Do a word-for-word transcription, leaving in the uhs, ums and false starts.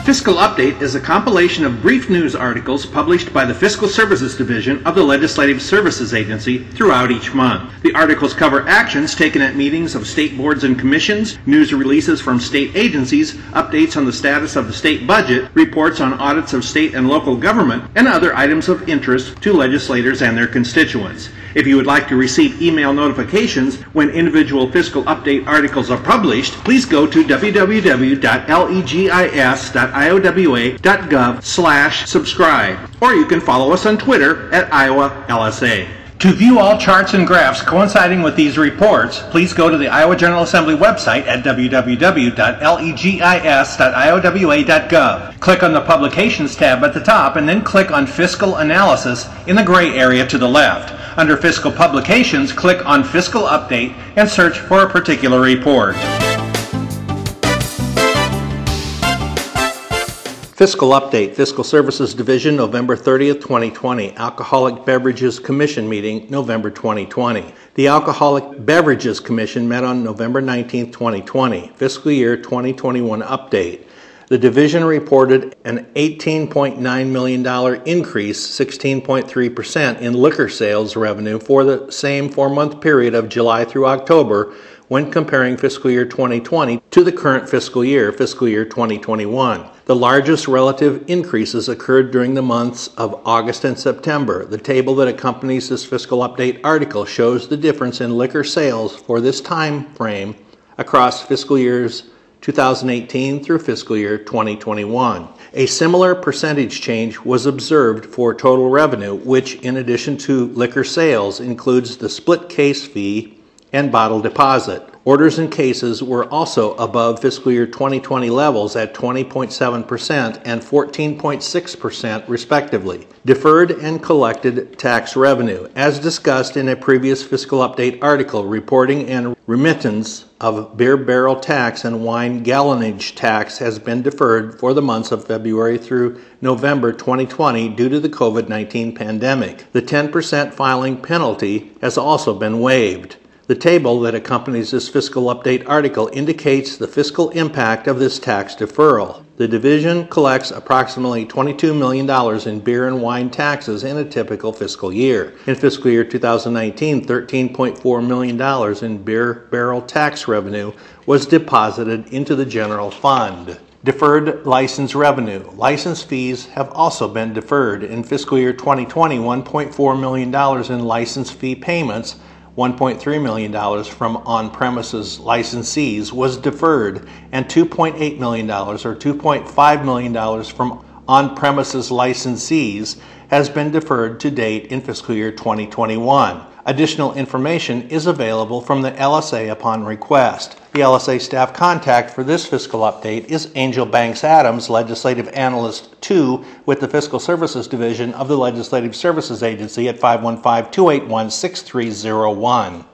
Fiscal Update is a compilation of brief news articles published by the Fiscal Services Division of the Legislative Services Agency throughout each month. The articles cover actions taken at meetings of state boards and commissions, news releases from state agencies, updates on the status of the state budget, reports on audits of state and local government, and other items of interest to legislators and their constituents. If you would like to receive email notifications when individual Fiscal Update articles are published, please go to w w w dot legis dot iowa dot gov slash subscribe, or you can follow us on Twitter at Iowa L S A. To view all charts and graphs coinciding with these reports, please go to the Iowa General Assembly website at w w w dot legis dot iowa dot gov. Click on the Publications tab at the top and then click on Fiscal Analysis in the gray area to the left. Under Fiscal Publications, click on Fiscal Update and search for a particular report. Fiscal Update, Fiscal Services Division, November thirtieth, twenty twenty. Alcoholic Beverages Commission meeting, November twenty twenty. The Alcoholic Beverages Commission met on November nineteenth, twenty twenty. Fiscal Year twenty twenty-one Update. The division reported an eighteen point nine million dollars increase, sixteen point three percent, in liquor sales revenue for the same four-month period of July through October when comparing fiscal year twenty twenty to the current fiscal year, fiscal year twenty twenty-one. The largest relative increases occurred during the months of August and September. The table that accompanies this Fiscal Update article shows the difference in liquor sales for this time frame across fiscal years two thousand eighteen through fiscal year twenty twenty-one. A similar percentage change was observed for total revenue, which in addition to liquor sales includes the split case fee and bottle deposit. Orders and cases were also above fiscal year twenty twenty levels at twenty point seven percent and fourteen point six percent respectively. Deferred and collected tax revenue, as discussed in a previous Fiscal Update article, reporting and remittance of beer barrel tax and wine gallonage tax has been deferred for the months of February through November twenty twenty due to the COVID nineteen pandemic. The ten percent filing penalty has also been waived. The table that accompanies this Fiscal Update article indicates the fiscal impact of this tax deferral. The division collects approximately twenty-two million dollars in beer and wine taxes in a typical fiscal year. In fiscal year two thousand nineteen, thirteen point four million dollars in beer barrel tax revenue was deposited into the general fund. Deferred license revenue. License fees have also been deferred. In fiscal year twenty twenty, one point four million dollars in license fee payments, one point three million dollars from on-premises licensees was deferred, and two point eight million dollars or two point five million dollars from on-premises licensees has been deferred to date in fiscal year twenty twenty-one. Additional information is available from the L S A upon request. The L S A staff contact for this Fiscal Update is Angel Banks Adams, Legislative Analyst two with the Fiscal Services Division of the Legislative Services Agency at five one five, two eight one, six three zero one.